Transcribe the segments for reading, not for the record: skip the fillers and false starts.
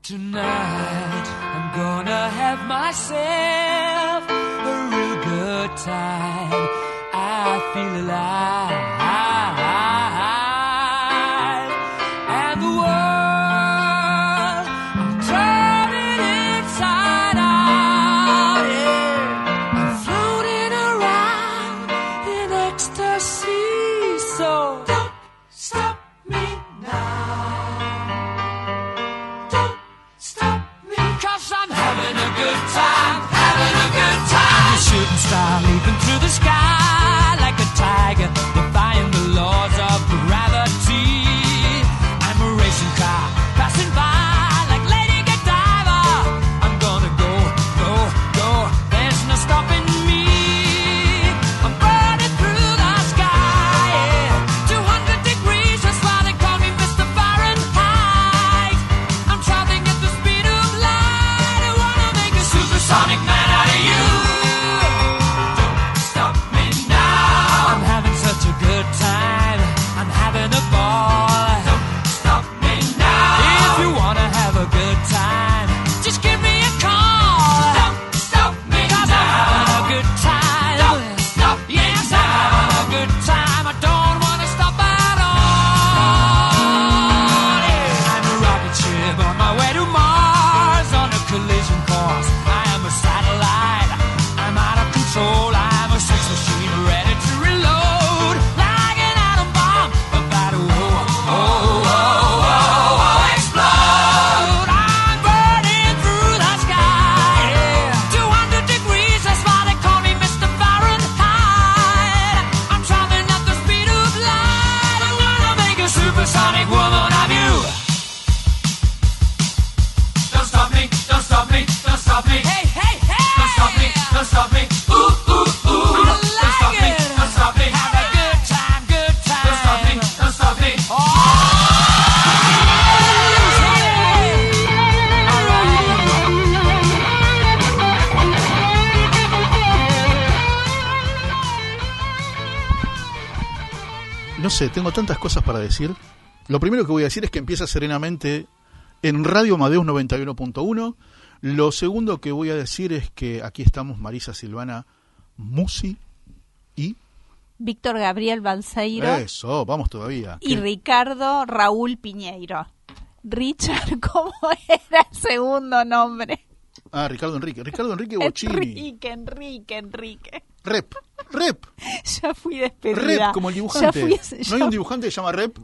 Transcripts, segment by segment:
Tonight I'm gonna have myself a real good time. I feel alive, and the world I'm turning inside out. Yeah, I'm floating around in ecstasy. So don't stop me now. I'm having a good time, having a good time. The shooting star leaping through the sky like a tiger, defying the laws of gravity. I'm a racing car passing by like Lady Godiva. I'm gonna go, go, go. There's no stopping me. I'm burning through the sky, yeah. 200 degrees, that's why they call me Mr. Fahrenheit. I'm traveling at the speed of light. I wanna make a supersonic man out of you. Don't stop me now. I'm having such a good time. I'm having a ball. Don't stop me now. If you wanna have a good time, just give me a call. Don't stop me now. I'm having a good time. Don't stop me now. Yes, I'm having a good time. I don't wanna stop at all. Yeah. I'm a rocket ship on my way to Mars on a collision course. I am a satellite. I'm out of control. I'm a sex machine ready to reload like an atom bomb. About to explode. I'm burning through the sky. Yeah. 200 degrees, that's why they call me Mr. Fahrenheit. I'm traveling at the speed of light. I'm gonna make a supersonic woman of you. Don't stop me, don't stop me, don't stop me. Hey, hey, hey! Don't stop me, don't stop me. Ooh, ooh, ooh. Don't stop me, don't stop me. Have a good time, good time. Don't stop me, don't stop me. Oh! No sé, tengo tantas cosas para decir. Lo primero que voy a decir es que empieza serenamente en Radio Amadeus 91.1. Lo segundo que voy a decir es que aquí estamos Marisa Silvana Musi y... Víctor Gabriel Balseiro Eso, vamos todavía. y Ricardo Raúl Piñeiro. Richard, ¿cómo era el segundo nombre? Ah, Ricardo Enrique Bocchini. Enrique. Rep. Ya fui despedida. Rep, como el dibujante. ¿No hay ya un dibujante que se llama Rep?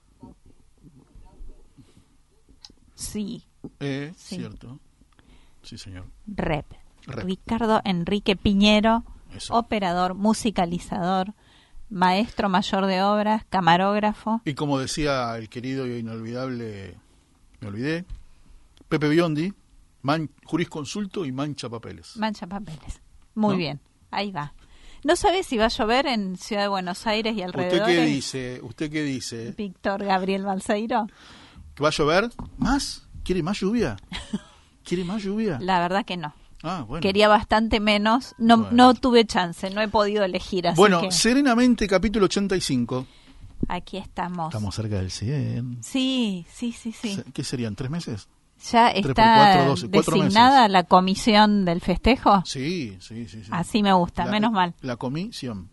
Sí. Sí. Cierto. Sí, señor. Rep. Ricardo Enrique Piñero, Eso. operador, musicalizador, maestro mayor de obras, camarógrafo. Y como decía el querido y inolvidable, me olvidé, Pepe Biondi, jurisconsulto y mancha papeles. Mancha papeles. Muy ¿No? bien, ahí va. ¿No sabes si va a llover en Ciudad de Buenos Aires y alrededores? ¿Usted qué dice? Víctor Gabriel Balseiro. ¿Que va a llover? ¿Más? ¿Quiere más lluvia? ¿Quiere más lluvia? La verdad que no. Ah, bueno. Quería bastante menos. No, Bueno. no tuve chance, no he podido elegir. Así Bueno, que serenamente, capítulo 85. aquí estamos. Estamos cerca del 100. Sí. ¿Qué serían? ¿3 meses? ¿Ya 3 por está 4, 12, 4 designada meses. la comisión del festejo? Sí. Así me gusta, menos mal. La comisión.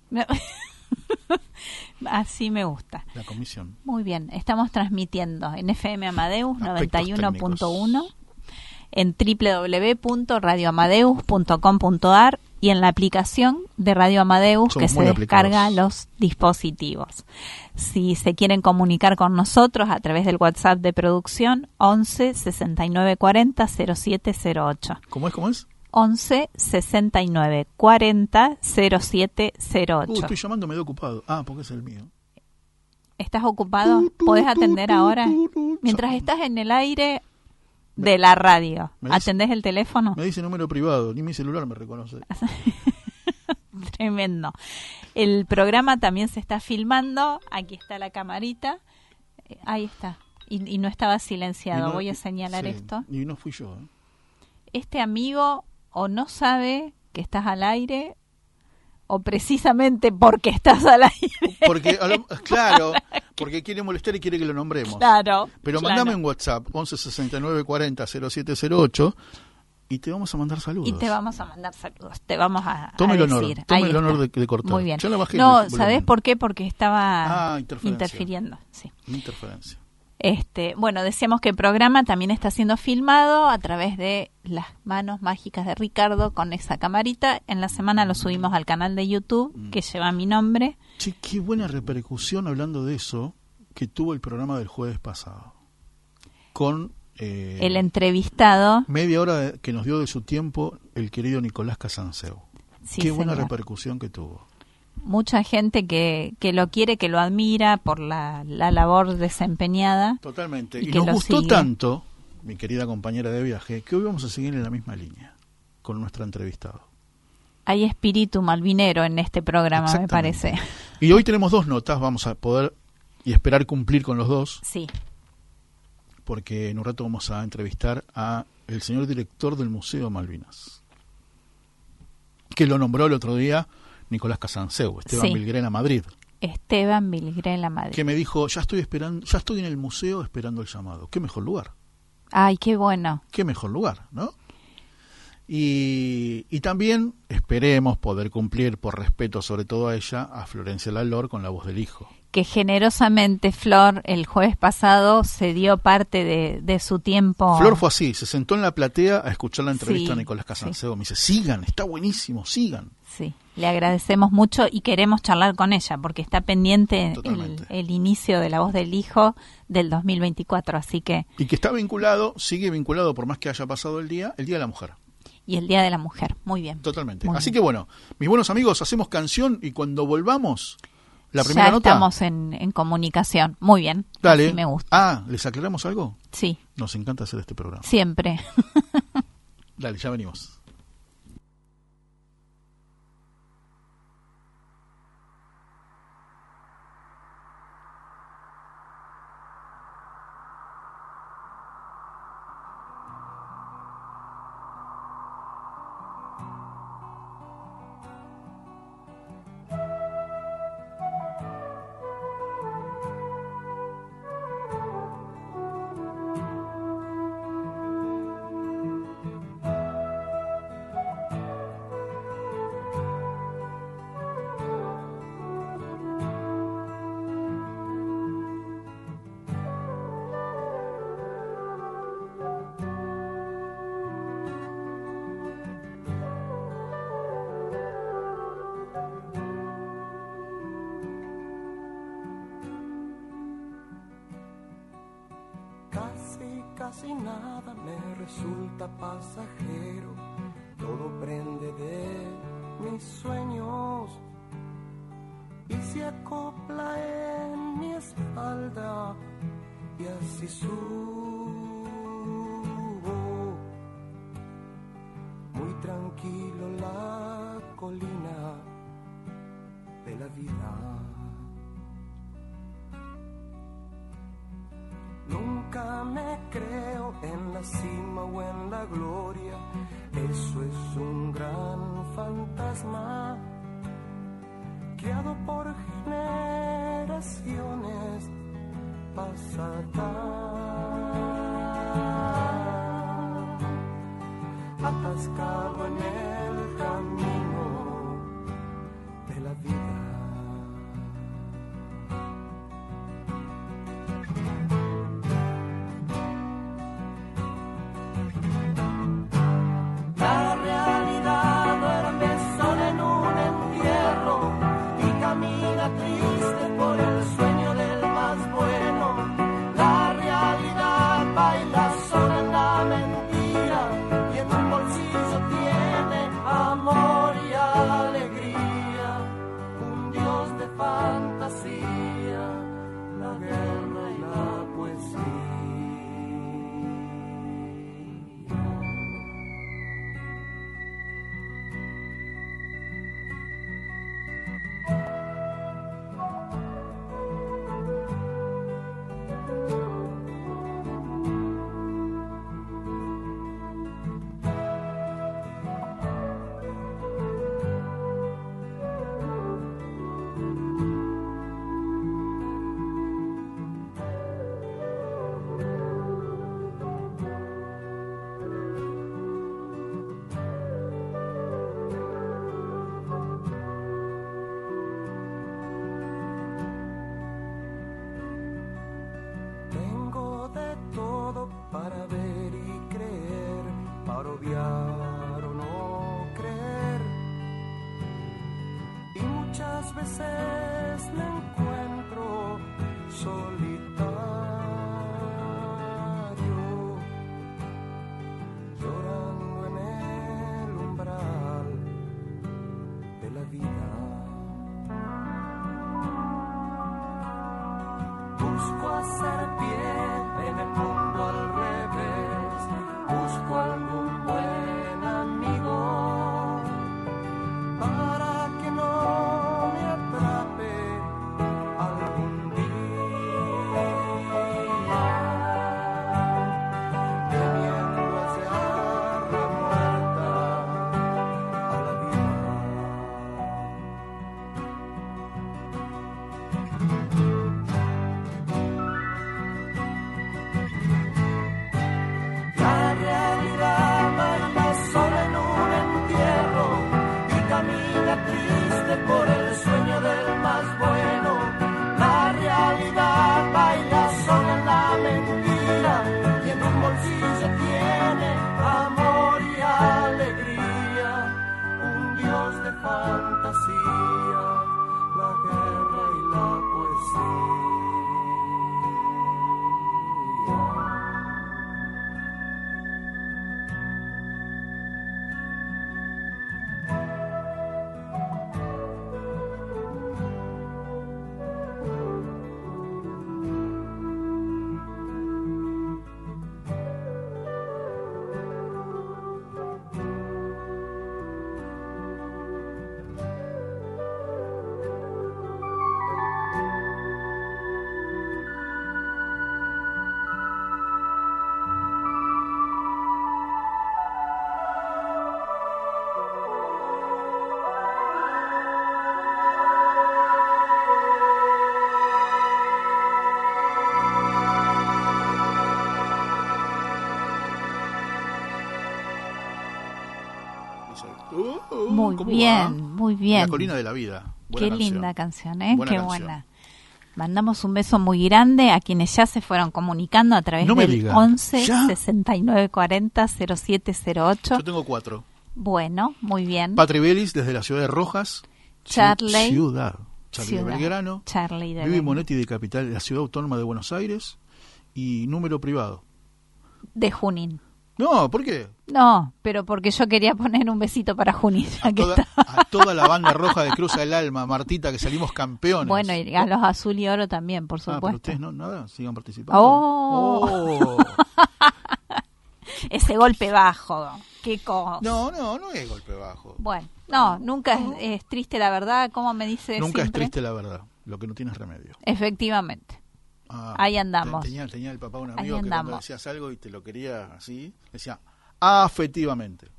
Así me gusta. La comisión. Muy bien, estamos transmitiendo en FM Amadeus Aspectos 91.1, en www.radioamadeus.com.ar y en la aplicación de Radio Amadeus Somos que se muy descarga a aplicados. los dispositivos. Si se quieren comunicar con nosotros a través del WhatsApp de producción, 11 69 40 0708. ¿Cómo es? 11 69 40 0708. Estoy llamando medio ocupado. Ah, porque es el mío. ¿Estás ocupado? ¿Podés atender ahora? Mientras estás en el aire de la radio, Me dice- ¿atendés el teléfono? Me dice número privado, ni mi celular me reconoce. Tremendo. El programa también se está filmando. Aquí está la camarita. Ahí está. Y no estaba silenciado. Y no- Voy a señalar sí, esto. Y no fui yo. Este amigo o no sabe que estás al aire o precisamente porque estás al aire. Porque, claro, porque quiere molestar y quiere que lo nombremos. Claro. Pero claro. mandame un WhatsApp, 11 69 40 0708, y te vamos a mandar saludos. Y te vamos a mandar saludos, te vamos a Tome el decir. honor, tome el honor de cortar. Muy bien. Ya le bajé No, el ¿sabés volumen. por qué? Porque estaba interferencia. interfiriendo. Sí. Interferencia. Bueno, decíamos que el programa también está siendo filmado a través de las manos mágicas de Ricardo con esa camarita. En la semana lo subimos al canal de YouTube que lleva mi nombre. Che, qué buena repercusión, hablando de eso, que tuvo el programa del jueves pasado. Con El entrevistado. media hora que nos dio de su tiempo el querido Nicolás Casanseu. Sí, qué buena señor. repercusión que tuvo. Mucha gente que lo quiere, que lo admira por la labor desempeñada. Totalmente. Y Y que nos lo gustó sigue. tanto, mi querida compañera de viaje, que hoy vamos a seguir en la misma línea con nuestro entrevistado. Hay espíritu malvinero en este programa, me Exactamente. parece. Y hoy tenemos 2 notas, vamos a poder y esperar cumplir con los 2, Sí, porque en un rato vamos a entrevistar a el señor director del Museo Malvinas, que lo nombró el otro día Nicolás Casanseu, Esteban Sí. Bilgrena Madrid, Esteban Vilgrela Madrid. que me dijo, ya estoy en el museo esperando el llamado. Qué mejor lugar. Ay, qué bueno. Qué mejor lugar, ¿no? Y también esperemos poder cumplir, por respeto sobre todo a ella, a Florencia Lalor con la voz del hijo. Que generosamente Flor el jueves pasado se dio parte de su tiempo. Flor fue así, se sentó en la platea a escuchar la entrevista Sí, a Nicolás Casanseu. Me dice, sigan, está buenísimo, sigan. Sí, le agradecemos mucho y queremos charlar con ella porque está pendiente Totalmente. el inicio de La Voz del Hijo del 2024, así que Y que está vinculado, sigue vinculado por más que haya pasado el Día de la Mujer. y el Día de la Mujer. Muy bien. Totalmente. Muy Así bien. que bueno, mis buenos amigos, hacemos canción y cuando volvamos, la primera ya nota... estamos en comunicación. Muy bien. Dale. Así me gusta. Ah, ¿les aclaramos algo? Sí, Nos encanta hacer este programa. siempre. Dale, ya venimos. Casi nada me resulta pasajero, todo prende de mis sueños y se acopla en mi espalda y así subo, muy tranquilo la colina de la vida. Nunca me creo en la cima o en la gloria, eso es un gran fantasma creado por generaciones pasadas, atascado en el camino de la vida. Tiene obviar o no creer. Y muchas veces me encuentro solitario, llorando en el umbral de la vida. Busco hacer pie en el mundo al revés, busco algún buen amigo para que no me atrape algún día, temiendo hallar la muerta a la vida. La realidad baila sola en un entierro y camina triste por el sueño del más bueno. La realidad baila sola en la mentira y en un bolsillo tiene amor y alegría. Un dios de fantasía, la guerra y la poesía. Muy ¿Cómo bien, va? muy bien. La colina de la vida. Buena Qué canción. linda canción, ¿eh? Buena Qué canción. buena. Mandamos un beso muy grande a quienes ya se fueron comunicando a través No me del diga. 11 ¿Ya? 69 40 0708. Yo tengo 4. Bueno, muy bien. Patri Belis, desde la ciudad de Rojas. Charley. Ciudad. Charley de Ciudad. Belgrano. Charley de Vivi Belgrano. Monetti, de Capital, de la Ciudad Autónoma de Buenos Aires. Y número privado. De Junín. No, ¿por qué? No, pero porque yo quería poner un besito para Junín. Ya que está. A toda la banda roja de Cruza el Alma, Martita, que salimos campeones. Bueno, y a los azul y oro también, por pero supuesto. ustedes no, nada, sigan participando. Oh. Ese golpe bajo. Qué cosa. No es golpe bajo. Bueno, no, nunca es triste la verdad, como me dice Nunca es siempre. triste la verdad, lo que no tiene remedio. Efectivamente. Ah, Ahí andamos. Tenía el papá un Ahí amigo que cuando andamos. decías algo y te lo quería así, decía afectivamente.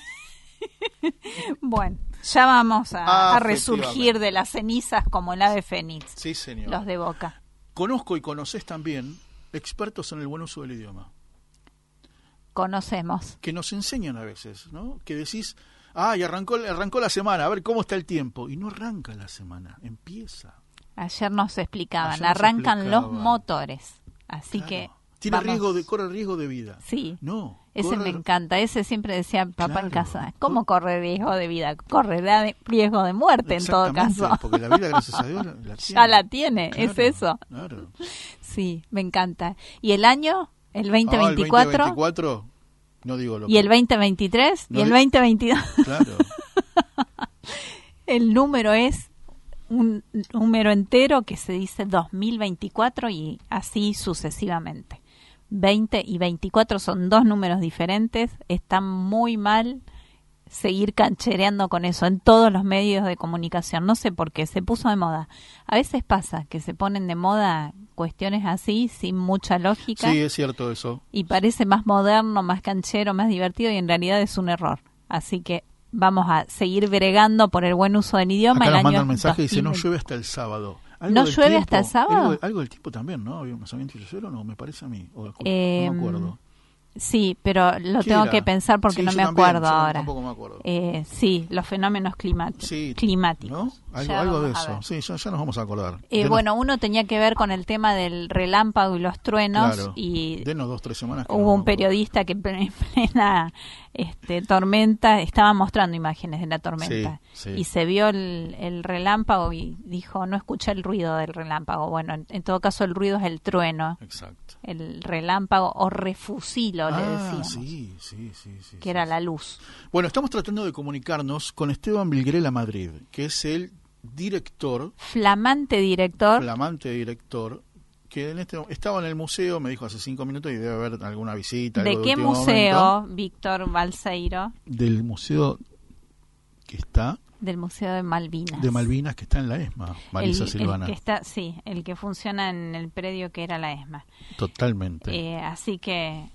Bueno, ya vamos a resurgir Efectivamente. de las cenizas como el ave fénix, Sí, señor. los de Boca. Conozco y conoces también expertos en el buen uso del idioma, Conocemos. que nos enseñan a veces, ¿no? Que decís, y arrancó la semana, a ver cómo está el tiempo. Y no arranca la semana, empieza. Ayer nos explicaban, Ayer nos arrancan explicaban. los motores, así Claro. que Tiene vamos. corre riesgo de vida. Sí. No. Ese me encanta, ese siempre decía papá en Claro. casa. ¿Cómo corre riesgo de vida? Correrá riesgo de muerte en todo Exactamente, caso. porque la vida, gracias a Dios, la tiene. Ya la tiene, Claro, es eso. Claro. Sí, me encanta. ¿Y el año? ¿El El 2024? 2024, no digo lo ¿Y el 2023? No ¿Y el di- 2022? Claro. El número es un número entero que se dice 2024 y así sucesivamente. 20 y 24 son dos números diferentes. Está muy mal seguir canchereando con eso en todos los medios de comunicación. No sé por qué, se puso de moda. A veces pasa que se ponen de moda cuestiones así, sin mucha lógica, Sí, es cierto eso. y parece más moderno, más canchero, más divertido, y en realidad es un error. Así que vamos a seguir bregando por el buen uso del idioma. Acá El nos año mandan es mensaje y dice, no 2020. llueve hasta el sábado. ¿No del llueve hasta el sábado? Algo del tiempo también, ¿no? ¿Había un pasamiento de cielo? No, me parece a mí. No Eh, me acuerdo. Sí, pero lo ¿Qué tengo era? que pensar porque Sí, no yo me también, acuerdo yo ahora. tampoco me acuerdo. Sí, los fenómenos climáticos. Sí, climáticos. ¿no? Ya Algo de vamos a eso. ver. Sí, ya nos vamos a acordar. Denos- Bueno, uno tenía que ver con el tema del relámpago y los truenos, claro, y denos 2-3 semanas. que hubo no un me acuerdo. periodista que en plena tormenta, estaba mostrando imágenes de la tormenta Sí, sí. y se vio el relámpago y dijo, no escuché el ruido del relámpago. Bueno, en todo caso el ruido es el trueno, Exacto. el relámpago o refusilo, le decíamos, sí, que era la luz. Bueno, estamos tratando de comunicarnos con Esteban Vilgrela Madrid, que es el director, Flamante director, flamante director, que estaba en el museo, me dijo hace 5 minutos, y debe haber alguna visita. ¿de algo qué último museo, momento. Víctor Balseiro? Del museo que está Del Museo de Malvinas. de Malvinas, que está en la ESMA, Marisa Silvana. El que está, sí, el que funciona en el predio que era la ESMA. Totalmente. Así que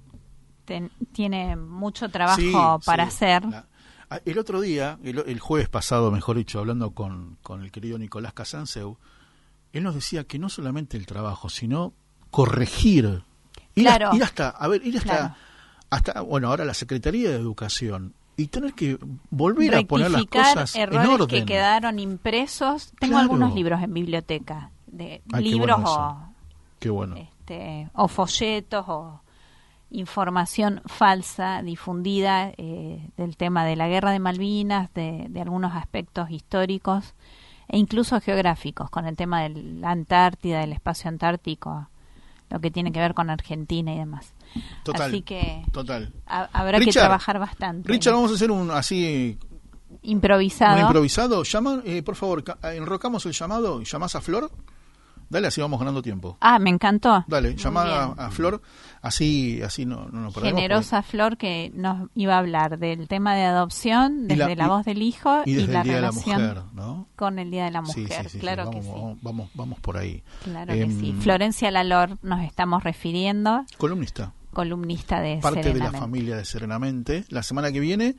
tiene mucho trabajo Sí, para sí. hacer. El otro día, el jueves pasado, mejor dicho, hablando con el querido Nicolás Casanseu, él nos decía que no solamente el trabajo, sino corregir. Claro. Ir hasta, Claro. bueno, ahora la Secretaría de Educación, y tener que volver a poner las Rectificar cosas en errores orden. que quedaron impresos. Tengo Claro. algunos libros en biblioteca, de Ay, qué libros bueno eso. Qué bueno. o folletos o información falsa difundida del tema de la guerra de Malvinas, de algunos aspectos históricos e incluso geográficos, con el tema de la Antártida, del espacio antártico, lo que tiene que ver con Argentina y demás. Total. Así que Total. habrá que Richard, trabajar bastante. Richard, vamos a hacer un así Improvisado. un improvisado. Por favor, enrocamos el llamado y llamás a Flor. Dale, así vamos ganando tiempo. Me encantó. Dale, Muy llamá bien. a Flor, así no nos perdemos. Generosa Flor, que nos iba a hablar del tema de adopción Y desde la voz del hijo y desde la el Día de la relación Mujer, ¿no? con el Día de la Sí, Mujer. sí, Claro que vamos, sí. vamos por ahí. Claro que sí. Florencia Lalor nos estamos refiriendo, Columnista, columnista de parte de la Serenamente. familia de Serenamente. La semana que viene,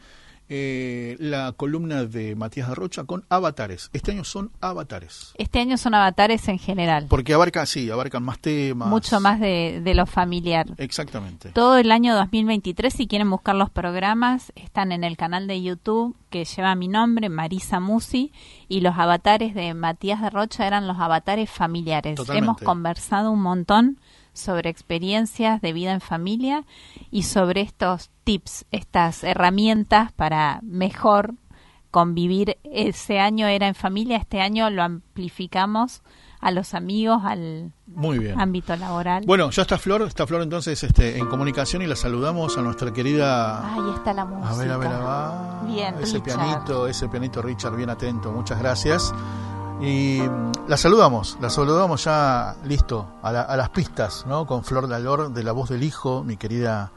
la columna de Matías de Rocha con avatares. Este año son avatares. Este año son avatares en general, Porque abarcan más temas. mucho más de lo familiar. Exactamente. Todo el año 2023, si quieren buscar los programas, están en el canal de YouTube que lleva mi nombre, Marisa Musi, y los avatares de Matías de Rocha eran los avatares familiares. Totalmente. Hemos conversado un montón sobre experiencias de vida en familia y sobre estos tips, estas herramientas para mejor convivir. Ese año era en familia, este año lo amplificamos a los amigos, al Muy bien. ámbito laboral. Bueno, ya está Flor entonces en comunicación, y la saludamos a nuestra querida... Ahí está la música. A ver, va. Bien, ese Richard. pianito Richard, bien atento, muchas gracias. Y la saludamos ya, listo, a las pistas, ¿no? Con Flor Lalor, de La Voz del Hijo, mi querida,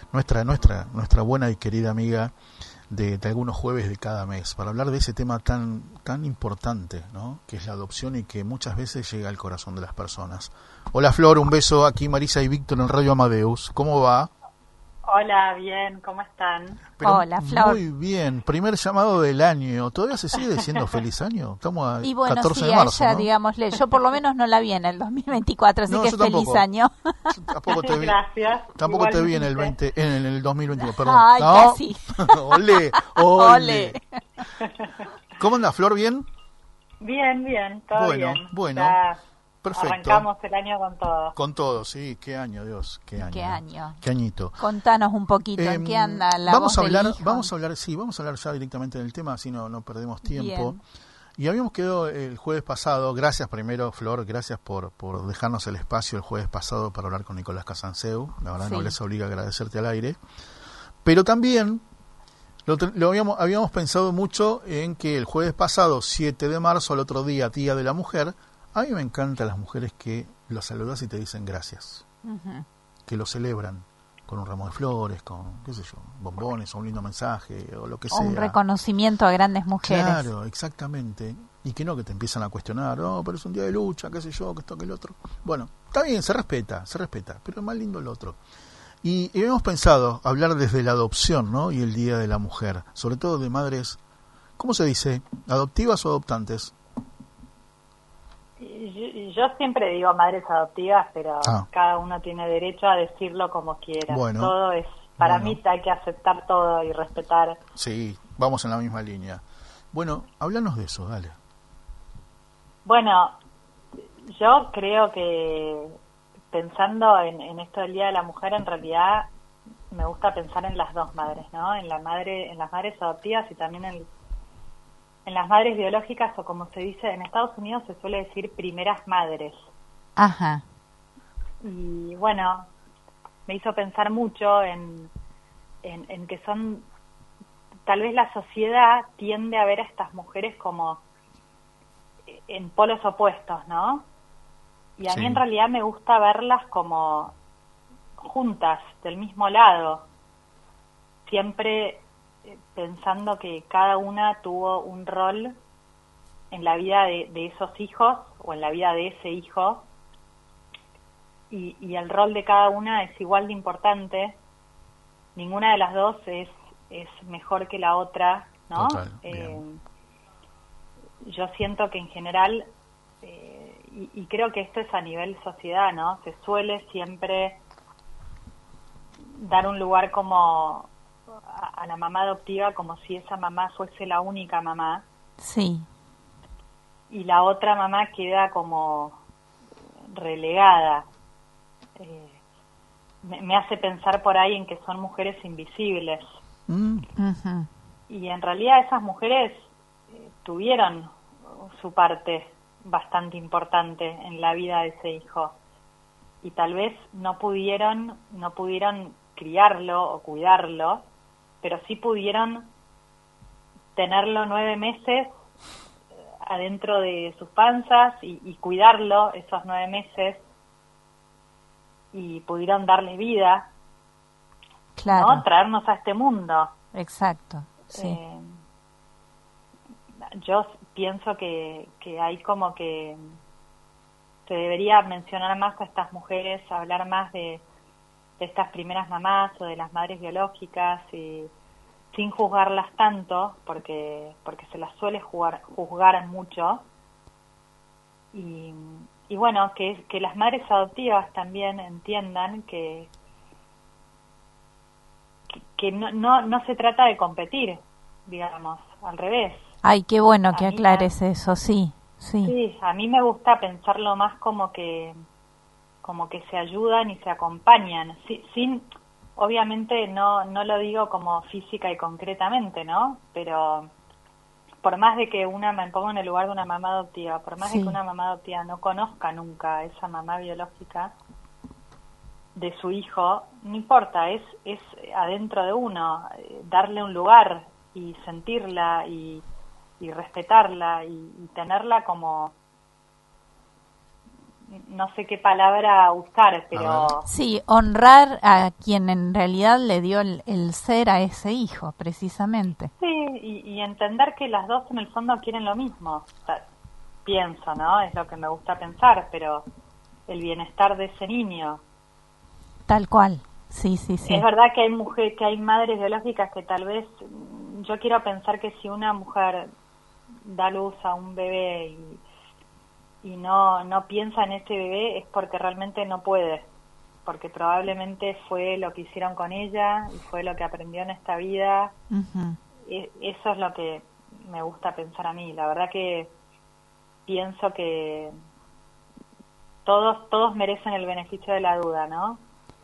nuestra buena y querida amiga de algunos jueves de cada mes, para hablar de ese tema tan importante, ¿no? Que es la adopción y que muchas veces llega al corazón de las personas. Hola Flor, un beso, aquí Marisa y Víctor en Radio Amadeus. ¿Cómo va? Hola, bien, ¿cómo están? Hola, Flor. Muy bien, primer llamado del año. ¿Todavía se sigue diciendo feliz año? Estamos a Y bueno, 14 sí, de marzo, a ella, ¿no? digámosle, yo por lo menos no la vi en el 2024, así No, que yo feliz tampoco. año. Yo tampoco te vi. Gracias. Tampoco te vi en el Igualmente. en el 2021, perdón. Ay, ¿No? casi. Olé. Ole. ¿Cómo anda, Flor? ¿Bien? Bien, todo Bueno, bien. bueno. Ya Perfecto. arrancamos el año con todo. Con todo, sí. Qué año, Dios. Qué año. Qué año. Qué añito. Contanos un poquito, ¿en qué anda la vamos voz a hablar, del hijo? vamos a hablar ya directamente del tema, así no perdemos tiempo. Bien. Y habíamos quedado el jueves pasado, gracias primero Flor, gracias por dejarnos el espacio el jueves pasado para hablar con Nicolás Casanseu, la verdad Sí. no les obliga a agradecerte al aire, pero también habíamos pensado mucho en que el jueves pasado, 7 de marzo, al otro día, Día de la Mujer, a mí me encantan las mujeres que los saludas y te dicen gracias, Ujú. que lo celebran con un ramo de flores, con, qué sé yo, bombones o un lindo mensaje o lo que O sea. un reconocimiento a grandes mujeres. Claro, exactamente. Y que no, que te empiezan a cuestionar, pero es un día de lucha, qué sé yo, que esto, que el otro. Bueno, está bien, se respeta, pero es más lindo el otro. Y hemos pensado hablar desde la adopción, ¿no? Y el Día de la Mujer, sobre todo de madres, ¿cómo se dice? ¿Adoptivas o adoptantes? Yo siempre digo madres adoptivas, pero Ah. cada uno tiene derecho a decirlo como quiera. Bueno. Todo es, para Bueno. mí hay que aceptar todo y respetar. Sí, vamos en la misma línea. Bueno, háblanos de eso, dale. Bueno, yo creo que pensando en esto del Día de la Mujer, en realidad me gusta pensar en las dos madres, ¿no? En las madres adoptivas y también en las madres biológicas, o como se dice en Estados Unidos se suele decir primeras madres. Ajá. Y bueno, me hizo pensar mucho en que son, tal vez la sociedad tiende a ver a estas mujeres como en polos opuestos, ¿no? Y a mí en realidad me gusta verlas como juntas, del mismo lado, siempre pensando que cada una tuvo un rol en la vida de esos hijos o en la vida de ese hijo, y el rol de cada una es igual de importante. Ninguna de las dos es mejor que la otra, ¿no? Total, yo siento que en general, y creo que esto es a nivel sociedad, ¿no? Se suele siempre dar un lugar como a la mamá adoptiva como si esa mamá fuese la única mamá. Sí. Y la otra mamá queda como relegada. Me hace pensar por ahí en que son mujeres invisibles. Ujú. Y en realidad esas mujeres tuvieron su parte bastante importante en la vida de ese hijo. Y tal vez no pudieron criarlo o cuidarlo, pero sí pudieron tenerlo 9 meses adentro de sus panzas y cuidarlo esos 9 meses, y pudieron darle vida, Claro. ¿no? Traernos a este mundo. Exacto. Sí. Yo pienso que hay como que se debería mencionar más a estas mujeres, hablar más de estas primeras mamás o de las madres biológicas, y sin juzgarlas tanto, porque se las suele juzgar mucho. Y bueno, que las madres adoptivas también entiendan que no se trata de competir, digamos, al revés. Ay, qué bueno que A mí aclares eso, sí, sí. Sí, a mí me gusta pensarlo más como que se ayudan y se acompañan, sin obviamente no lo digo como física y concretamente, ¿no? Pero por más de que me pongo en el lugar de una mamá adoptiva, por más de Sí. que una mamá adoptiva no conozca nunca a esa mamá biológica de su hijo, no importa, es adentro de uno, darle un lugar y sentirla y respetarla y tenerla como, no sé qué palabra usar, pero Sí, honrar a quien en realidad le dio el ser a ese hijo, precisamente. sí, y entender que las dos en el fondo quieren lo mismo. O sea, pienso, ¿no? Es lo que me gusta pensar, pero el bienestar de ese niño. Tal cual. Sí, sí, sí. Es verdad que hay madres biológicas que tal vez, yo quiero pensar que si una mujer da luz a un bebé y no piensa en ese bebé, es porque realmente no puede, porque probablemente fue lo que hicieron con ella y fue lo que aprendió en esta vida. Ujú. Eso es lo que me gusta pensar a mí. La verdad que pienso que todos merecen el beneficio de la duda, ¿no?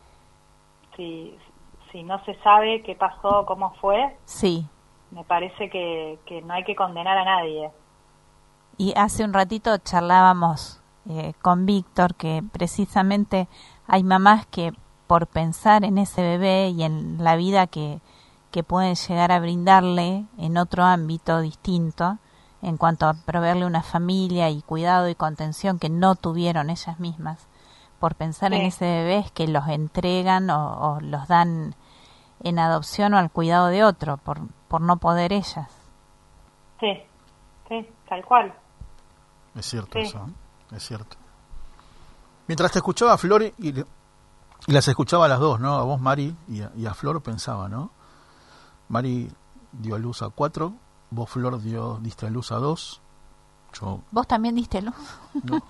Si no se sabe qué pasó, cómo fue, Sí. me parece que no hay que condenar a nadie. Y hace un ratito charlábamos con Víctor que precisamente hay mamás que por pensar en ese bebé y en la vida que pueden llegar a brindarle en otro ámbito distinto, en cuanto a proveerle una familia y cuidado y contención que no tuvieron ellas mismas, por pensar en Sí. ese bebé es que los entregan o los dan en adopción o al cuidado de otro, por no poder ellas. Sí, tal cual. Es cierto Sí. eso, ¿eh? Es cierto. Mientras te escuchaba a Flor y las escuchaba a las dos, ¿no? A vos, Mari, y a Flor, pensaba, ¿no? Mari dio a luz a 4, vos, Flor, diste a luz a 2. Yo ¿Vos también diste luz? no.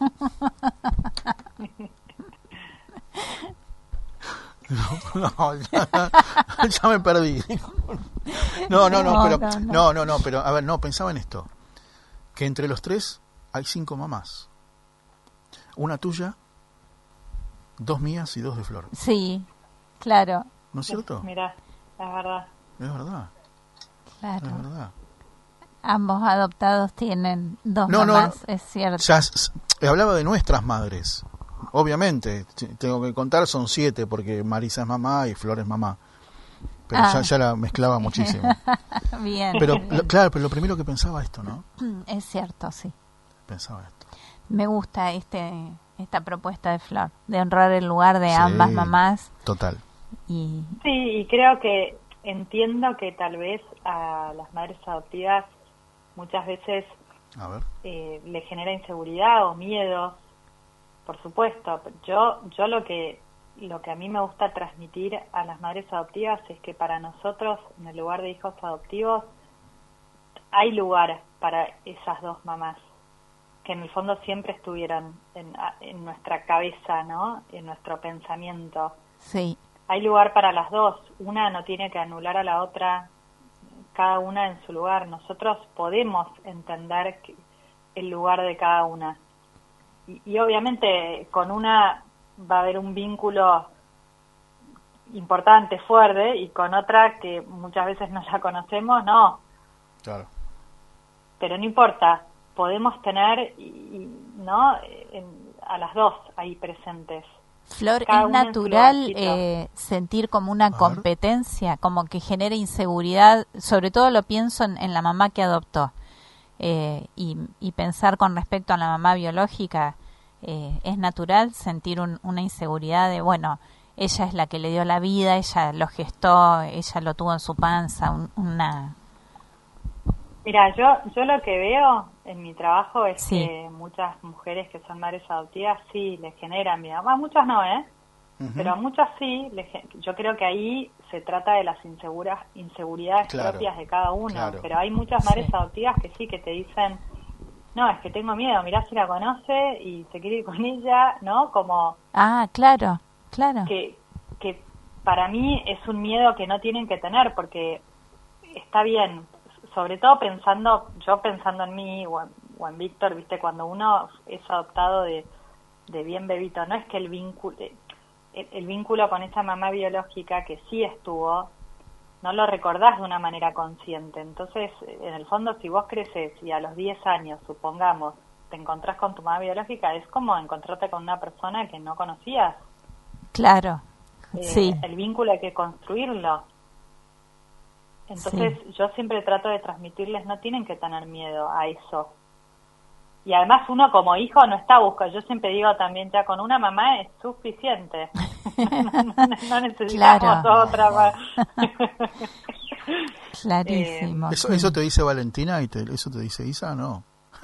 No, ya me perdí. No, pero a ver, no, pensaba en esto, que entre los 3 hay 5 mamás. Una tuya, 2 mías y 2 de Flor. Sí, claro. ¿no es cierto? Mira, es verdad. Es verdad, Claro. es verdad. Ambos adoptados tienen dos No, mamás, es cierto. Ya hablaba de nuestras madres. Obviamente, tengo que contar, son 7, porque Marisa es mamá y Flor es mamá. Pero ya la mezclaba muchísimo. Bien. Pero claro, pero lo primero que pensaba esto, ¿no? Es cierto, sí. Pensaba esto. Me gusta esta propuesta de Flor, de honrar el lugar de Sí, ambas mamás. Total. Y Sí, y creo que entiendo que tal vez a las madres adoptivas muchas veces A ver. le genera inseguridad o miedo, por supuesto. Yo lo que a mí me gusta transmitir a las madres adoptivas es que para nosotros, en el lugar de hijos adoptivos, hay lugar para esas dos mamás, que en el fondo siempre estuvieron en nuestra cabeza, ¿no? En nuestro pensamiento. sí, Hay lugar para las dos. Una no tiene que anular a la otra, cada una en su lugar. Nosotros podemos entender el lugar de cada una. Y obviamente con una va a haber un vínculo importante, fuerte, y con otra que muchas veces no la conocemos, no. Claro. Pero no importa, podemos tener ¿no? A las dos ahí presentes. Flor, Cada es uno en su natural lugarcito. sentir como una ver. competencia, como que genera inseguridad, sobre todo lo pienso en la mamá que adoptó, y pensar con respecto a la mamá biológica, es natural sentir una inseguridad de, bueno, ella es la que le dio la vida, ella lo gestó, ella lo tuvo en su panza, una... Mira, yo lo que veo en mi trabajo es Sí. que muchas mujeres que son madres adoptivas sí les generan miedo. Bueno, muchas no, Ujú. pero a muchas sí. Yo creo que ahí se trata de las inseguridades Claro, propias de cada uno. claro. Pero hay muchas madres Sí. adoptivas que sí, que te dicen, no, es que tengo miedo, mirá si la conoce y se quiere ir con ella, ¿no? Como Ah, claro, claro. que para mí es un miedo que no tienen que tener, porque está bien, sobre todo pensando en mí o en Víctor, viste, cuando uno es adoptado de bien bebito, no es que el vínculo con esa mamá biológica que sí estuvo, no lo recordás de una manera consciente. Entonces, en el fondo, si vos creces y a los 10 años, supongamos, te encontrás con tu mamá biológica, es como encontrarte con una persona que no conocías. Claro, sí. El vínculo hay que construirlo. Entonces yo siempre trato de transmitirles, no tienen que tener miedo a eso. Y además uno como hijo no está buscando, yo siempre digo también, ya con una mamá es suficiente. no necesitamos Claro. otra más. Clarísimo. ¿Eso te dice Valentina y eso te dice Isa? No.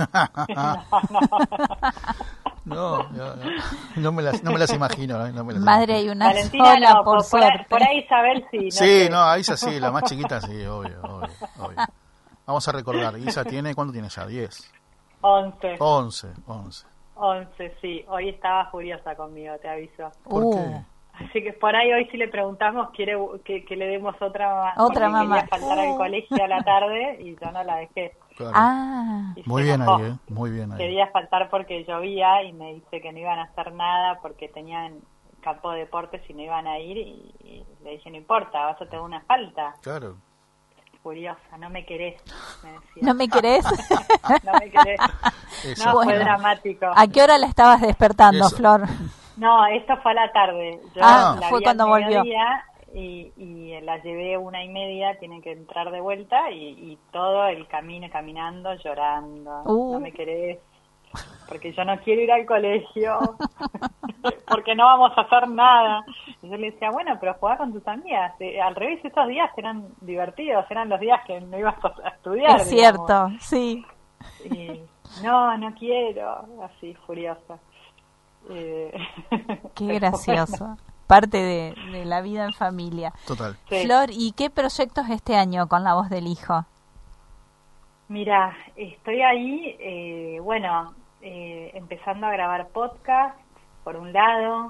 No me las imagino. No me las Madre imagino. y una Valentina sola, no, por suerte. por ahí Isabel sí. No Sí, sé. no, a Isa sí, la más chiquita sí, obvio. Vamos a recordar, Isa tiene, ¿cuánto tiene ya? 10. 11, 11. sí. Hoy estaba furiosa conmigo, te aviso. ¿Por qué? Así que por ahí hoy si le preguntamos, quiere que le demos otra mamá. Otra porque mamá. quería faltar al colegio a la tarde y yo no la dejé. Claro. Ah, Y Muy se bien enojó. ahí, muy bien ahí. Quería faltar porque llovía y me dice que no iban a hacer nada porque tenían campo de deportes y no iban a ir. Y le dije, no importa, vas a tener una falta. Claro. Furiosa, no me querés, me decía. ¿no me querés? No me querés. Eso. No, fue Bueno. dramático. ¿A qué hora la estabas despertando, Eso. Flor? No, esto fue a la tarde. Yo Ah, la fue vi cuando al volvió. mediodía y la llevé 1:30, tienen que entrar de vuelta y todo el camino caminando, llorando. No me querés, porque yo no quiero ir al colegio, porque no vamos a hacer nada. Y yo le decía, bueno, pero jugá con tus amigas. Al revés, esos días eran divertidos, eran los días que no ibas a estudiar. Es digamos. cierto, sí. Y, no quiero, así, furiosa. Qué Pero gracioso. bueno, Parte de la vida en familia. Total. sí. Flor, ¿y qué proyectos este año con la voz del hijo? Mira, estoy ahí, empezando a grabar podcast, por un lado.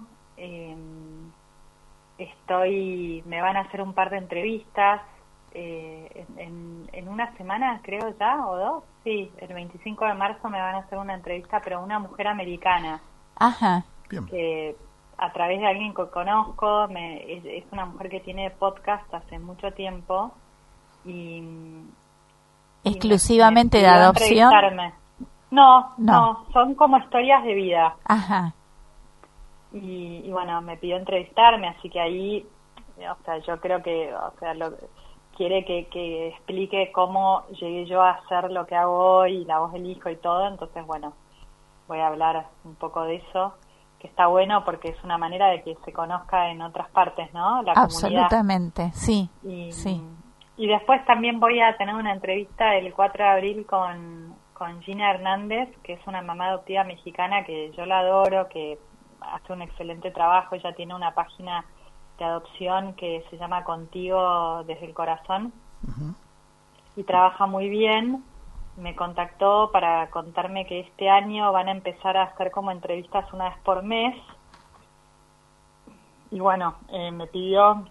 Me van a hacer un par de entrevistas en una semana, creo ya, o dos. Sí, el 25 de marzo me van a hacer una entrevista, pero a una mujer americana Ajá, Bien. que a través de alguien que conozco. Es una mujer que tiene podcast hace mucho tiempo y ¿Exclusivamente me de pidió adopción? entrevistarme. No, son como historias de vida. Ajá. Y bueno, me pidió entrevistarme, así que ahí, o sea, yo creo que, o sea, quiere que explique cómo llegué yo a hacer lo que hago hoy, La Voz del Hijo y todo. Entonces, bueno, voy a hablar un poco de eso, que está bueno porque es una manera de que se conozca en otras partes, ¿no? La Absolutamente, sí, comunidad. sí. Y después también voy a tener una entrevista el 4 de abril con Gina Hernández, que es una mamá adoptiva mexicana que yo la adoro, que hace un excelente trabajo. Ella tiene una página de adopción que se llama Contigo desde el Corazón. Ujú. Y trabaja muy bien. Me contactó para contarme que este año van a empezar a hacer como entrevistas una vez por mes. Y bueno, me pidió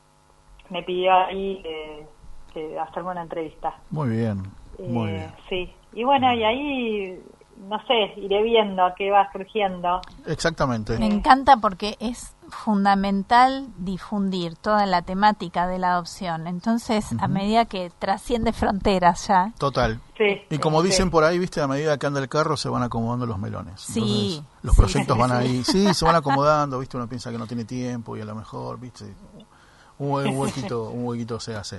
ahí que hacerme una entrevista. Muy bien, muy bien. Sí, y bueno, y ahí, no sé, iré viendo qué va surgiendo. Exactamente. Me encanta porque es fundamental difundir toda la temática de la adopción. Entonces, a medida que trasciende fronteras ya. Total. Sí. Y como sí. dicen por ahí, viste, a medida que anda el carro se van acomodando los melones. Sí, Entonces, los sí, proyectos sí, van sí. ahí, sí, se van acomodando, viste, uno piensa que no tiene tiempo y a lo mejor, viste, un huequito se hace.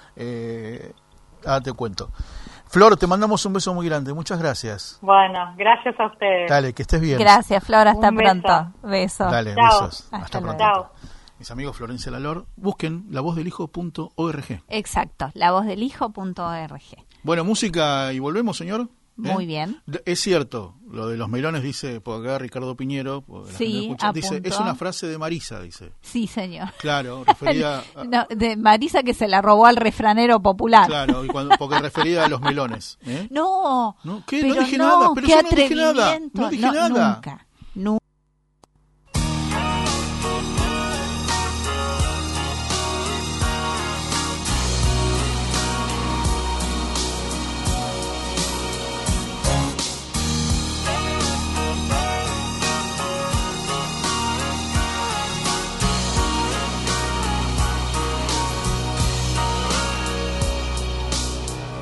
Te cuento. Flor, te mandamos un beso muy grande, muchas gracias. Bueno, gracias a ustedes. Dale, que estés bien. Gracias, Flor, hasta Un beso. pronto. Beso. Dale, Chao. besos. Hasta luego. pronto. Chao. Mis amigos Florencia Lalor, busquen lavozdelhijo.org. Exacto, lavozdelhijo.org. Bueno, música y volvemos, señor. Muy bien. Es cierto, lo de los melones dice, por acá Ricardo Piñero, porque la Sí, gente escucha, dice, apunto. es una frase de Marisa, dice. Sí, señor. Claro, referida a, No, de Marisa, que se la robó al refranero popular. claro, porque referida a los melones. ¿eh? No, ¿No? ¿Qué? pero No dije nada, pero qué yo no dije nada. atrevimiento. No dije nada. Nunca.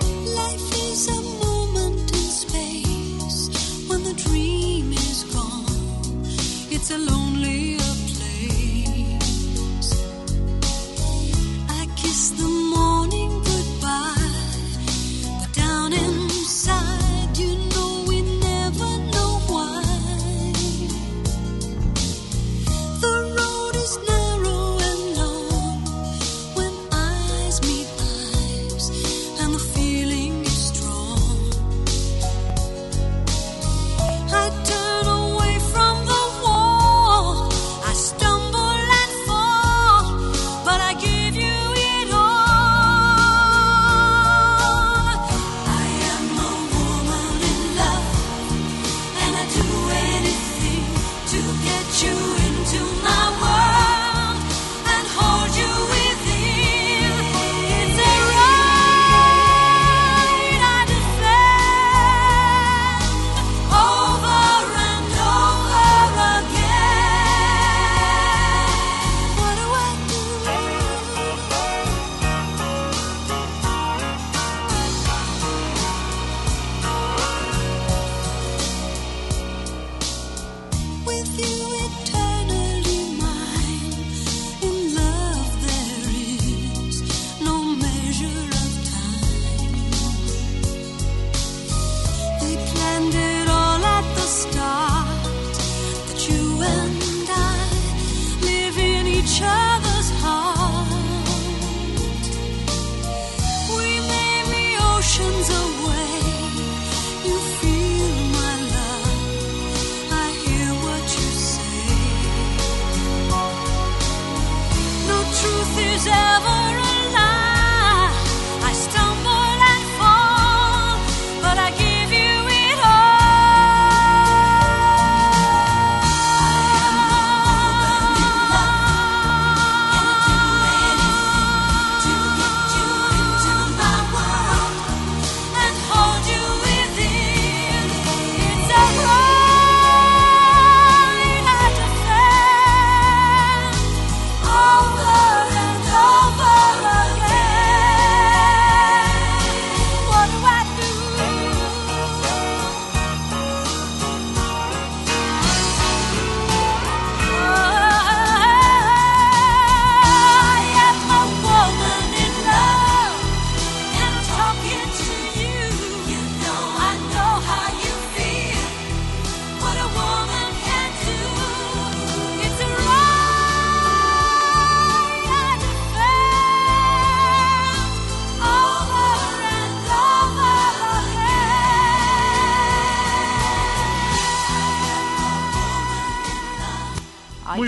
Life is a moment in space when the dream is gone.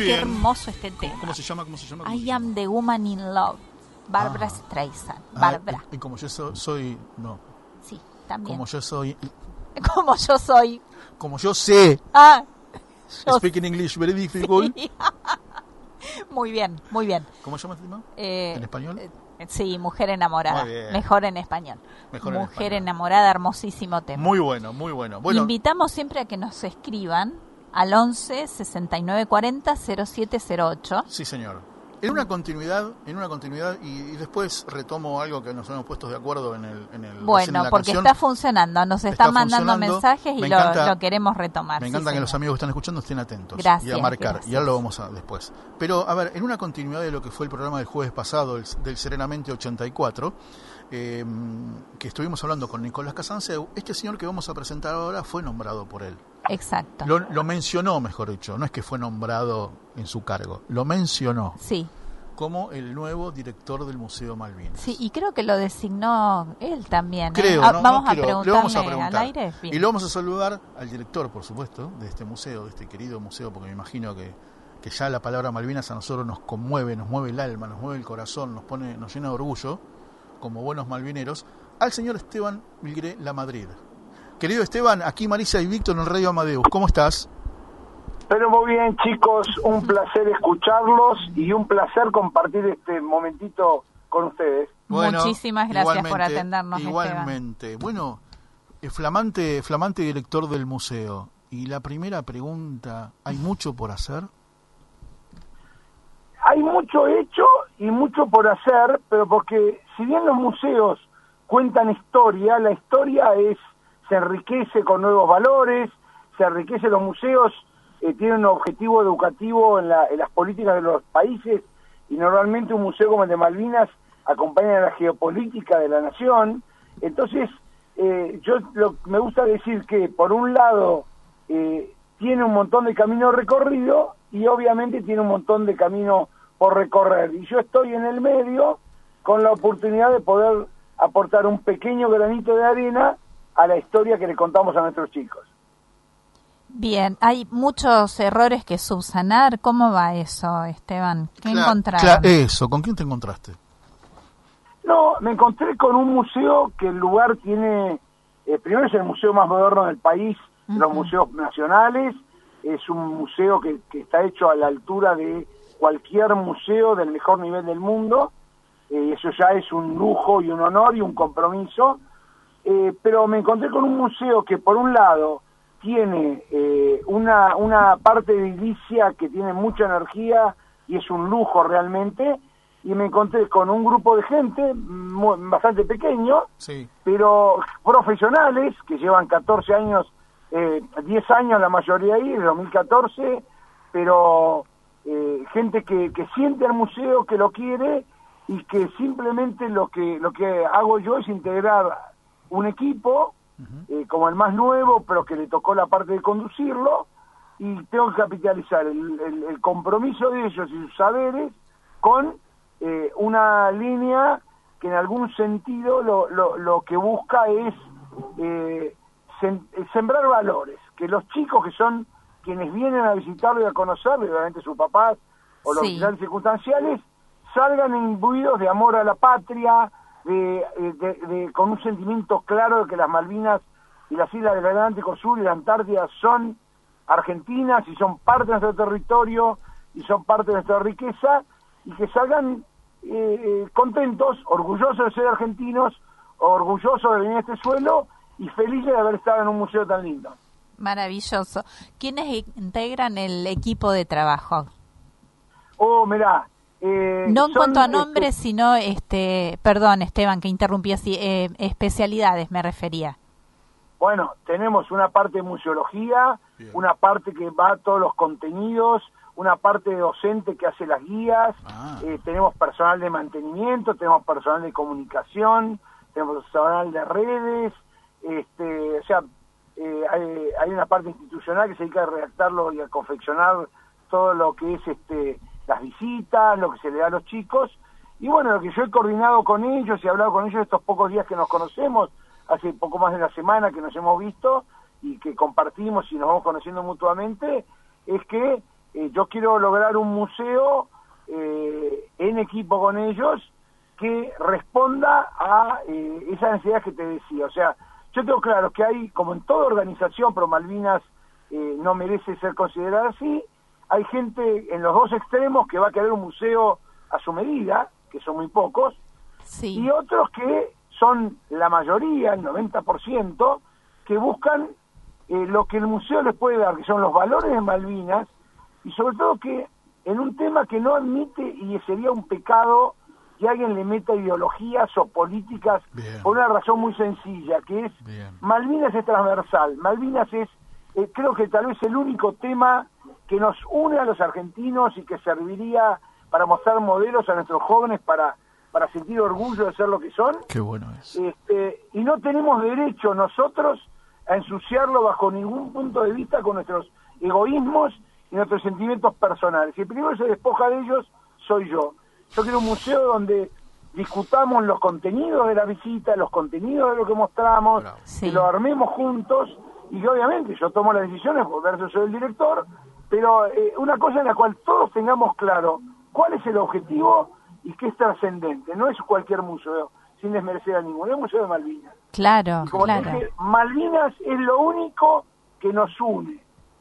bien. Qué hermoso este tema. ¿Cómo se llama? ¿Cómo se llama? I am the woman in love. Barbara Streisand. Ah, Barbara. y como yo soy... No. Sí, también. Como yo soy... Como yo soy. Como yo sé. Ah, yo Speaking English very difficult. sí. Muy bien, muy bien. ¿Cómo se llama este tema? ¿En español? Sí, Mujer enamorada. Muy bien. Mejor en español. Mejor en Mujer español. enamorada, hermosísimo tema. Muy bueno, muy bueno. Bueno, Invitamos siempre a que nos escriban al 11 69 40 0708. sí, señor. En una continuidad y después retomo algo que nos hemos puesto de acuerdo en el recién en Bueno, la porque canción. está funcionando, nos Está están mandando funcionando. mensajes y Me lo encanta- queremos retomar. Me sí, encanta que señor. los amigos que están escuchando estén atentos Gracias, y a marcar. gracias. Y ahora lo vamos a después. Pero, a ver, en una continuidad de lo que fue el programa del jueves pasado, del Serenamente 84, que estuvimos hablando con Nicolás Casanseu, este señor que vamos a presentar ahora fue nombrado por él. Exacto. Lo mencionó, mejor dicho. No es que fue nombrado en su cargo. Lo mencionó Sí, como el nuevo director del Museo Malvinas. sí, y creo que lo designó él también. ¿eh? Creo, no vamos quiero, a le vamos a preguntarle preguntar. al aire. Bien. Y lo vamos a saludar al director, por supuesto, de este museo, de este querido museo, porque me imagino que ya la palabra Malvinas a nosotros nos conmueve, nos mueve el alma, nos mueve el corazón, nos llena de orgullo, como buenos malvineros, al señor Esteban Milgré Lamadrid. Querido Esteban, aquí Marisa y Víctor en Radio Amadeus, ¿cómo estás? Pero muy bien, chicos, un placer escucharlos y un placer compartir este momentito con ustedes. Muchísimas gracias por igualmente, atendernos, igualmente. Bueno, flamante director del museo. Y la primera pregunta, ¿hay mucho por hacer? Hay mucho hecho y mucho por hacer, pero porque si bien los museos cuentan historia, la historia se enriquece con nuevos valores, se enriquece los museos, tienen un objetivo educativo en las políticas de los países, y normalmente un museo como el de Malvinas acompaña a la geopolítica de la nación. Entonces, me gusta decir que, por un lado, tiene un montón de camino recorrido y obviamente tiene un montón de camino por recorrer. Y yo estoy en el medio con la oportunidad de poder aportar un pequeño granito de arena a la historia que le contamos a nuestros chicos. Bien, hay muchos errores que subsanar. ¿Cómo va eso, Esteban? ¿Qué encontraron? Eso, ¿con quién te encontraste? No, me encontré con un museo que el lugar tiene, primero es el museo más moderno del país, de los museos nacionales, es un museo que está hecho a la altura de cualquier museo del mejor nivel del mundo, eso ya es un lujo y un honor y un compromiso, pero me encontré con un museo que por un lado tiene una parte edilicia que tiene mucha energía y es un lujo realmente, y me encontré con un grupo de gente bastante pequeño, Sí. pero profesionales que llevan 14 años, 10 años la mayoría ahí, de 2014, pero gente que siente al museo, que lo quiere, y que simplemente lo que hago yo es integrar un equipo, como el más nuevo, pero que le tocó la parte de conducirlo, y tengo que capitalizar el compromiso de ellos y sus saberes con una línea que en algún sentido lo que busca es sembrar valores, que los chicos que son quienes vienen a visitarlo y a conocerlo, y obviamente sus papás o los visitantes circunstanciales, salgan imbuidos de amor a la patria, con un sentimiento claro de que las Malvinas y las islas del Atlántico Sur y la Antártida son argentinas y son parte de nuestro territorio y son parte de nuestra riqueza, y que salgan contentos, orgullosos de ser argentinos, orgullosos de venir a este suelo y felices de haber estado en un museo tan lindo. Maravilloso. ¿Quiénes integran el equipo de trabajo? Mirá, no en cuanto a nombres, sino, perdón, Esteban, que interrumpí así, especialidades me refería. Bueno, tenemos una parte de museología, una parte que va a todos los contenidos, una parte de docente que hace las guías, tenemos personal de mantenimiento, tenemos personal de comunicación, tenemos personal de redes, o sea, hay una parte institucional que se dedica a redactarlo y a confeccionar todo lo que es las visitas, lo que se le da a los chicos, y bueno, lo que yo he coordinado con ellos y he hablado con ellos estos pocos días que nos conocemos, hace poco más de una semana que nos hemos visto y que compartimos y nos vamos conociendo mutuamente, es que yo quiero lograr un museo en equipo con ellos que responda a esa necesidad que te decía. O sea, yo tengo claro que hay, como en toda organización, pero Malvinas no merece ser considerada así, hay gente en los dos extremos que va a querer un museo a su medida, que son muy pocos, Sí. y otros que son la mayoría, el 90%, que buscan lo que el museo les puede dar, que son los valores de Malvinas, y sobre todo que en un tema que no admite, y sería un pecado que alguien le meta ideologías o políticas, Bien. por una razón muy sencilla, que es Bien. Malvinas es transversal. Malvinas es, creo que tal vez el único tema que nos une a los argentinos y que serviría para mostrar modelos a nuestros jóvenes para sentir orgullo de ser lo que son. Qué bueno es. Y no tenemos derecho nosotros a ensuciarlo bajo ningún punto de vista con nuestros egoísmos y nuestros sentimientos personales. Y el primero que se despoja de ellos soy yo. Yo quiero un museo donde discutamos los contenidos de la visita, los contenidos de lo que mostramos, Bravo. Sí. que lo armemos juntos, y que obviamente yo tomo las decisiones, por verso soy el director, pero una cosa en la cual todos tengamos claro cuál es el objetivo y qué es trascendente. No es cualquier museo, sin desmerecer a ninguno, es el Museo de Malvinas. Claro, Y como te claro. dije, Malvinas es lo único que nos une,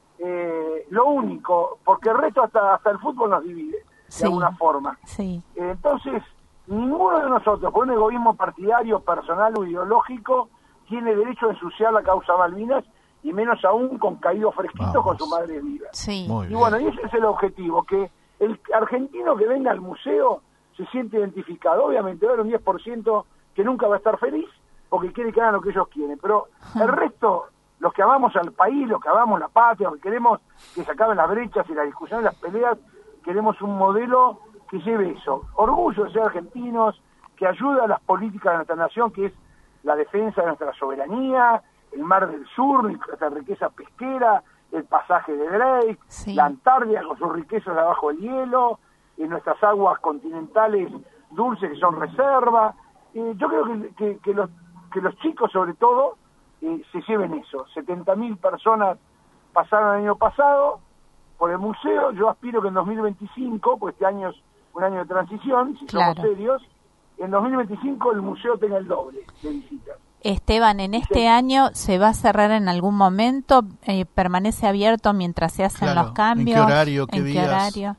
lo único, porque el resto hasta el fútbol nos divide, Sí. de alguna forma. Sí. Entonces, ninguno de nosotros, por un egoísmo partidario, personal o ideológico, tiene derecho a ensuciar la causa Malvinas, y menos aún con caídos fresquitos Vamos. con su madre viva. Sí. Muy Y bien. bueno, y ese es el objetivo, que el argentino que venga al museo se siente identificado. Obviamente va a haber un 10% que nunca va a estar feliz porque quiere que hagan lo que ellos quieren, pero el resto, los que amamos al país, los que amamos la patria, los que queremos que se acaben las brechas y las discusiones, las peleas, queremos un modelo que lleve eso, orgullo de ser argentinos, que ayude a las políticas de nuestra nación, que es la defensa de nuestra soberanía, el Mar del Sur, nuestra riqueza pesquera, el pasaje de Drake, Sí. la Antártida con sus riquezas debajo del hielo, nuestras aguas continentales dulces que son reserva. Yo creo que los chicos, sobre todo, se lleven eso. 70.000 personas pasaron el año pasado por el museo. Yo aspiro que en 2025, pues este año es un año de transición, si somos Claro. serios, en 2025 el museo tenga el doble de visitas. Esteban, ¿en este año se va a cerrar en algún momento? ¿Permanece abierto mientras se hacen Claro. los cambios? ¿En qué horario? ¿Qué ¿En días? horario?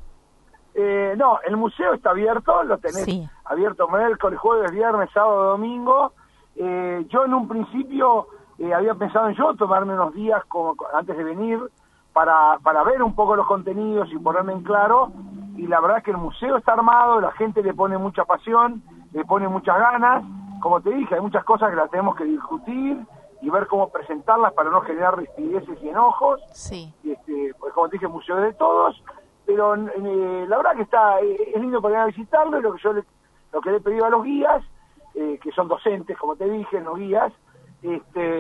No, el museo está abierto, lo tenés Sí. abierto miércoles, jueves, viernes, sábado, domingo. Yo en un principio había pensado en yo tomarme unos días antes de venir para ver un poco los contenidos y ponerme en claro, y la verdad es que el museo está armado, la gente le pone mucha pasión, le pone muchas ganas. Como te dije, hay muchas cosas que las tenemos que discutir y ver cómo presentarlas para no generar rispideces y enojos. Sí. Pues como te dije, museo de todos, pero la verdad que es lindo para ir a visitarlo, y lo que le he pedido a los guías, que son docentes, como te dije, no guías, es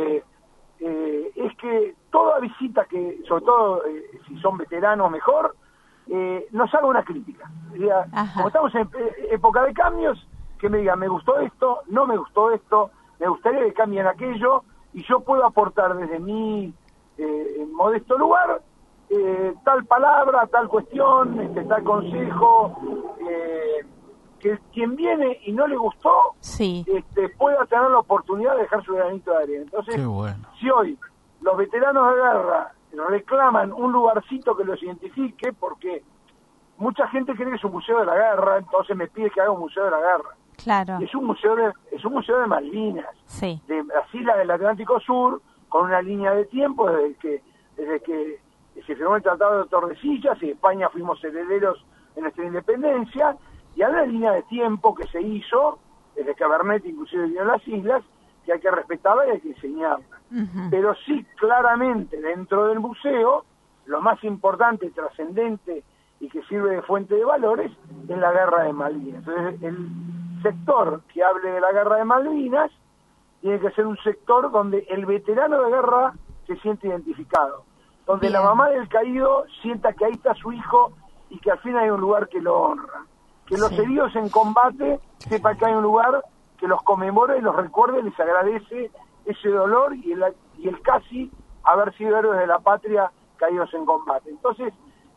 que toda visita que, sobre todo si son veteranos mejor, nos haga una crítica. Diga, Ajá. como estamos en época de cambios, que me digan, me gustó esto, no me gustó esto, me gustaría que cambien aquello, y yo puedo aportar desde mi modesto lugar tal palabra, tal cuestión, tal consejo, que quien viene y no le gustó, Sí. pueda tener la oportunidad de dejar su granito de arena. Entonces, Qué bueno. si hoy los veteranos de guerra reclaman un lugarcito que los identifique, porque mucha gente cree que es un museo de la guerra, entonces me pide que haga un museo de la guerra. Claro. Y es un museo de Malvinas, Sí. de las islas del Atlántico Sur, con una línea de tiempo desde que se firmó el Tratado de Tordesillas, y España fuimos herederos en nuestra independencia, y hay una línea de tiempo que se hizo desde que Cabernet inclusive vino a las islas, que hay que respetarla y hay que enseñarla. Ujú. Pero sí, claramente, dentro del museo, lo más importante, trascendente y que sirve de fuente de valores es la Guerra de Malvinas. Entonces, el sector que hable de la Guerra de Malvinas tiene que ser un sector donde el veterano de guerra se siente identificado, donde la Bien. mamá del caído sienta que ahí está su hijo y que al fin hay un lugar que lo honra, que los Sí. heridos en combate sepa que hay un lugar que los conmemora y los recuerde y les agradece ese dolor y el casi haber sido héroes de la patria caídos en combate. Entonces,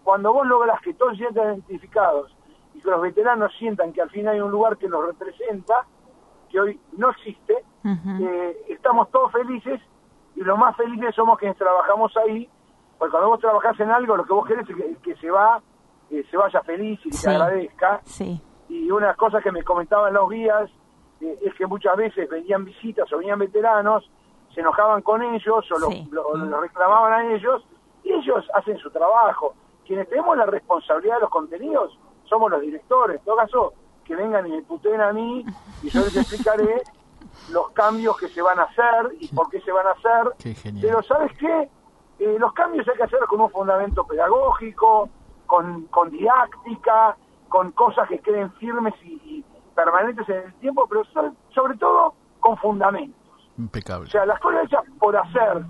cuando vos lográs que todos se sientan identificados y que los veteranos sientan que al fin hay un lugar que los representa, que hoy no existe, estamos todos felices, y lo más felices somos quienes trabajamos ahí, porque cuando vos trabajás en algo, lo que vos querés es que se vaya feliz y que te agradezca. Sí. Y una cosa que me comentaban los guías es que muchas veces venían visitas o venían veteranos, se enojaban con ellos o los reclamaban a ellos, y ellos hacen su trabajo. Quienes tenemos la responsabilidad de los contenidos somos los directores. En todo caso, que vengan y me puteen a mí y yo les explicaré los cambios que se van a hacer y por qué se van a hacer. Qué genial. Pero ¿sabes qué? Los cambios hay que hacer con un fundamento pedagógico, con didáctica, con cosas que queden firmes y permanentes en el tiempo, pero sobre todo con fundamentos. Impecable. O sea, las cosas hechas por hacer,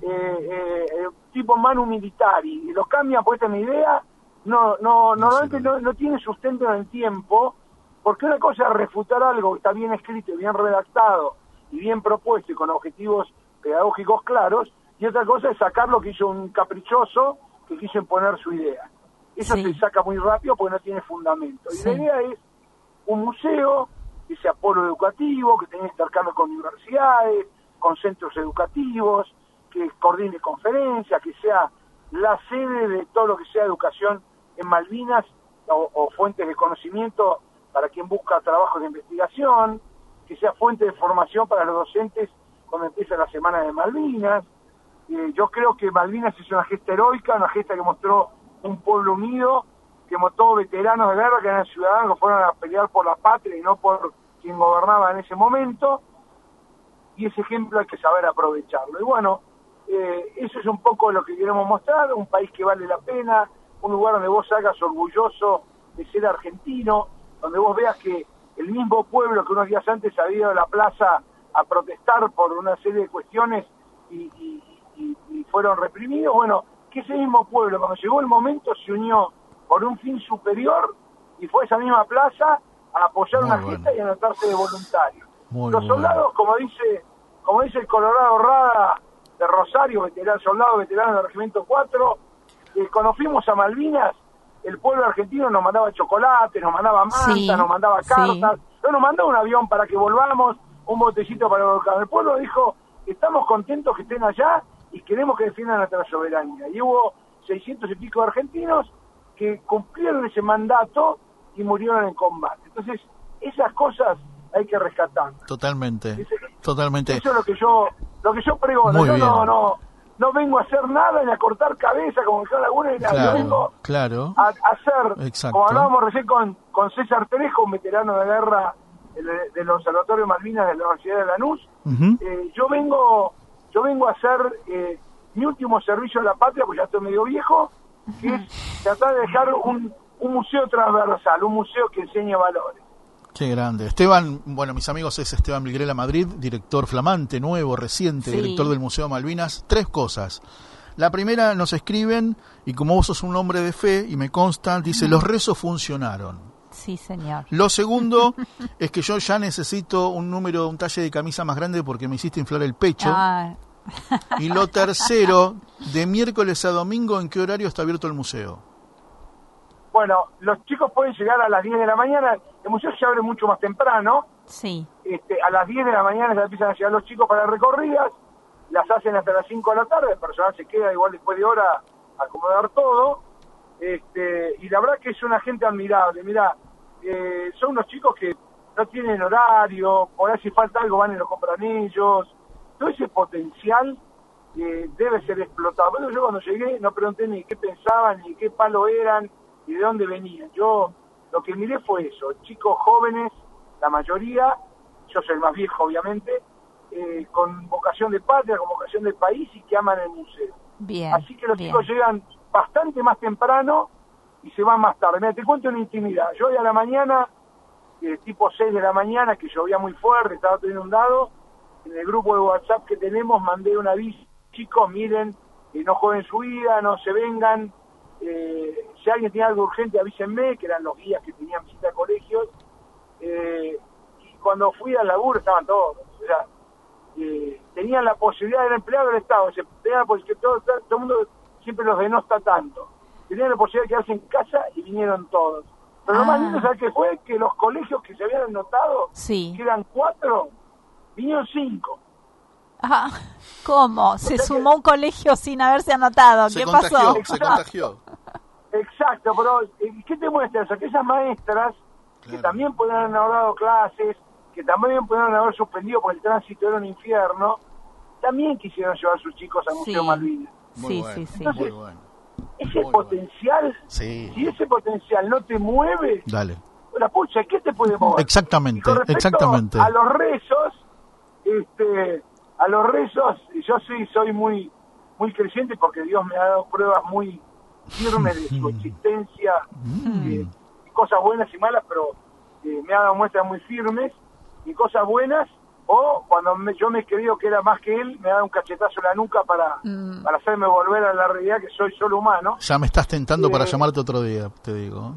tipo manu militar, y los cambian por esta mi idea, normalmente no tiene sustento en el tiempo, porque una cosa es refutar algo que está bien escrito, bien redactado y bien propuesto y con objetivos pedagógicos claros, y otra cosa es sacar lo que hizo un caprichoso que quiso imponer su idea. Eso se saca muy rápido porque no tiene fundamento. Y la idea es un museo que sea polo educativo, que tenga intercambio con universidades, con centros educativos, que coordine conferencias, que sea la sede de todo lo que sea educación en Malvinas o fuentes de conocimiento para quien busca trabajos de investigación, que sea fuente de formación para los docentes cuando empieza la Semana de Malvinas. Yo creo que Malvinas es una gesta heroica, una gesta que mostró un pueblo unido, que mostró veteranos de guerra que eran ciudadanos que fueron a pelear por la patria y no por quien gobernaba en ese momento, y ese ejemplo hay que saber aprovecharlo. Y bueno, eso es un poco lo que queremos mostrar, un país que vale la pena, un lugar donde vos salgas orgulloso de ser argentino, donde vos veas que el mismo pueblo que unos días antes había ido a la plaza a protestar por una serie de cuestiones y fueron reprimidos, bueno, que ese mismo pueblo, cuando llegó el momento, se unió por un fin superior y fue a esa misma plaza a apoyar una gesta y a anotarse de voluntario. Los soldados, como dice el Colorado Rada de Rosario, soldado veterano del Regimiento 4, cuando fuimos a Malvinas, el pueblo argentino nos mandaba chocolate, nos mandaba manta, nos mandaba cartas, no nos mandó un avión para que volvamos, un botecito para volcar. El pueblo dijo, estamos contentos que estén allá y queremos que defiendan nuestra soberanía. Y hubo 600 y pico de argentinos que cumplieron ese mandato y murieron en combate. Entonces, esas cosas hay que rescatar. Totalmente. Eso es lo que yo pregono. Yo no vengo a hacer nada ni a cortar cabeza como dijeron algunos, yo vengo a hacer, como hablábamos recién con César Trejo, un veterano de guerra del Observatorio Malvinas de la Universidad de Lanús. Yo vengo a hacer mi último servicio a la patria, porque ya estoy medio viejo, que es tratar de dejar un museo transversal, un museo que enseñe valores. Qué grande. Esteban, bueno, mis amigos, es Esteban Vilgrela Madrid, director flamante, nuevo, reciente, director del Museo Malvinas. 3 cosas. La primera, nos escriben, y como vos sos un hombre de fe, y me consta, dice, los rezos funcionaron. Sí, señor. Lo segundo es que yo ya necesito un talle de camisa más grande porque me hiciste inflar el pecho. Y lo tercero, de miércoles a domingo, ¿en qué horario está abierto el museo? Bueno, los chicos pueden llegar a las 10 de la mañana, el museo se abre mucho más temprano. Sí. A las 10 de la mañana ya empiezan a llegar los chicos para recorridas, las hacen hasta las 5 de la tarde, el personal se queda igual después de hora a acomodar todo. Y la verdad que es una gente admirable. Mirá, son unos chicos que no tienen horario, por ahí si falta algo van y lo compran ellos. Todo ese potencial debe ser explotado. Pero yo cuando llegué no pregunté ni qué pensaban, ni qué palo eran, ni de dónde venían. Yo lo que miré fue eso, chicos jóvenes, la mayoría, yo soy el más viejo obviamente, con vocación de patria, con vocación de país y que aman el museo. Bien, así que los chicos llegan bastante más temprano y se van más tarde. Mira, te cuento una intimidad. Yo hoy a la mañana, tipo 6 de la mañana, que llovía muy fuerte, estaba todo inundado, en el grupo de WhatsApp que tenemos mandé un aviso, chicos, miren, no jueguen su vida, no se vengan, si alguien tiene algo urgente avísenme, que eran los guías que tenían visita a colegios, y cuando fui al laburo estaban todos, o sea, tenían la posibilidad de ser empleado del Estado, tenían la posibilidad, todo el mundo siempre los denosta tanto, tenían la posibilidad de quedarse en casa y vinieron todos. Pero lo más lindo, ¿sabes qué fue? Que los colegios que se habían anotado, Sí. que eran 4, vinieron 5. Ah, ¿cómo? Se sea sumó un colegio sin haberse anotado. Se ¿Qué contagió, pasó? se contagió. Exacto, pero ¿qué te muestra eso? Que esas maestras, que Claro. también podrían haber dado clases, que también podrían haber suspendido porque el tránsito era un infierno, también quisieron llevar a sus chicos al Museo Sí. Malvinas. Muy Sí, bueno, sí, sí. muy bueno. Ese Muy potencial, Sí, si ese potencial no te mueve, dale. la pucha, ¿qué te puede mover? Y Exactamente, con respecto exactamente. a los rezos, yo sí soy muy creyente porque Dios me ha dado pruebas muy firmes de su existencia, cosas buenas y malas, pero me ha dado muestras muy firmes y cosas buenas, o cuando yo me he creído que era más que él, me ha dado un cachetazo en la nuca para hacerme volver a la realidad que soy solo humano. Ya me estás tentando para llamarte otro día, te digo.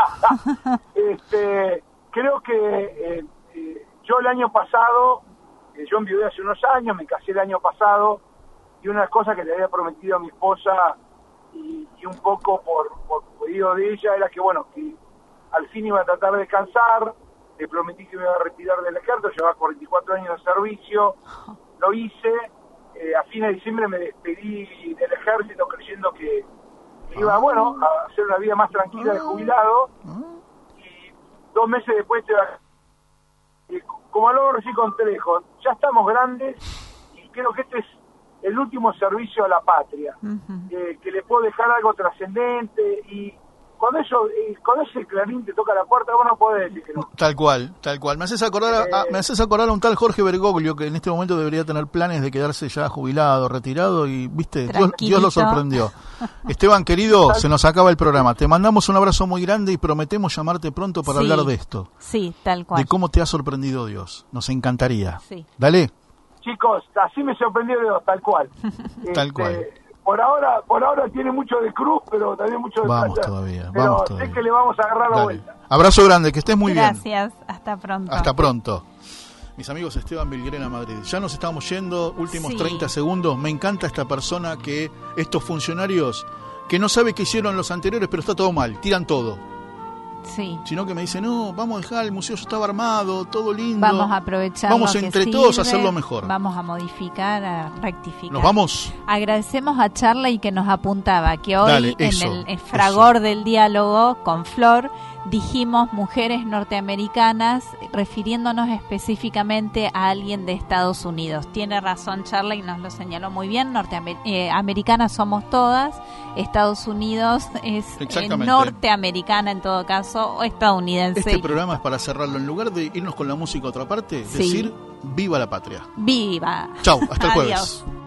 Creo que yo el año pasado, yo enviudé hace unos años, me casé el año pasado, y una cosa que le había prometido a mi esposa y un poco por pedido de ella era que, bueno, que al fin iba a tratar de descansar. Le prometí que me iba a retirar del ejército, llevaba 44 años de servicio, lo hice. A fines de diciembre me despedí del ejército creyendo que iba, bueno, a hacer una vida más tranquila de jubilado. Y 2 meses después como hablamos recién con Trejo, ya estamos grandes y creo que este es el último servicio a la patria, que le puedo dejar algo trascendente, y cuando ese clarín te toca la puerta, vos no podés decir que no. Tal cual, tal cual. Me haces acordar a un tal Jorge Bergoglio que en este momento debería tener planes de quedarse ya jubilado, retirado, y viste, Dios lo sorprendió. Esteban, querido, se nos acaba el programa. Te mandamos un abrazo muy grande y prometemos llamarte pronto para hablar de esto. Sí, tal cual. De cómo te ha sorprendido Dios. Nos encantaría. Sí. Dale. Chicos, así me sorprendió Dios, tal cual. Tal cual. Por ahora tiene mucho de cruz, pero también mucho de Vamos playa. todavía, Pero vamos sé todavía. que le vamos a agarrar la Dale. vuelta. Abrazo grande, que estés muy bien. Gracias, hasta pronto. Hasta pronto. Mis amigos, Esteban Bilguerena, Madrid. Ya nos estamos yendo, últimos Sí. 30 segundos. Me encanta esta persona, que estos funcionarios que no sabe qué hicieron los anteriores, pero está todo mal, tiran todo. Sí. Sino que me dice, no, vamos a dejar, el museo ya estaba armado, todo lindo. Vamos a aprovechar. Vamos lo que entre todos a sirve, hacerlo mejor. Vamos a modificar, a rectificar. Nos vamos. Agradecemos a Charlie que nos apuntaba que hoy Dale, eso, en el fragor del diálogo con Flor dijimos mujeres norteamericanas, refiriéndonos específicamente a alguien de Estados Unidos. Tiene razón Charlie, nos lo señaló muy bien. Americanas somos todas, Estados Unidos es Exactamente. norteamericana en todo caso, o estadounidense. Este programa es para cerrarlo. En lugar de irnos con la música a otra parte, Sí. decir viva la patria. ¡Viva! Chau, hasta el Adiós. jueves.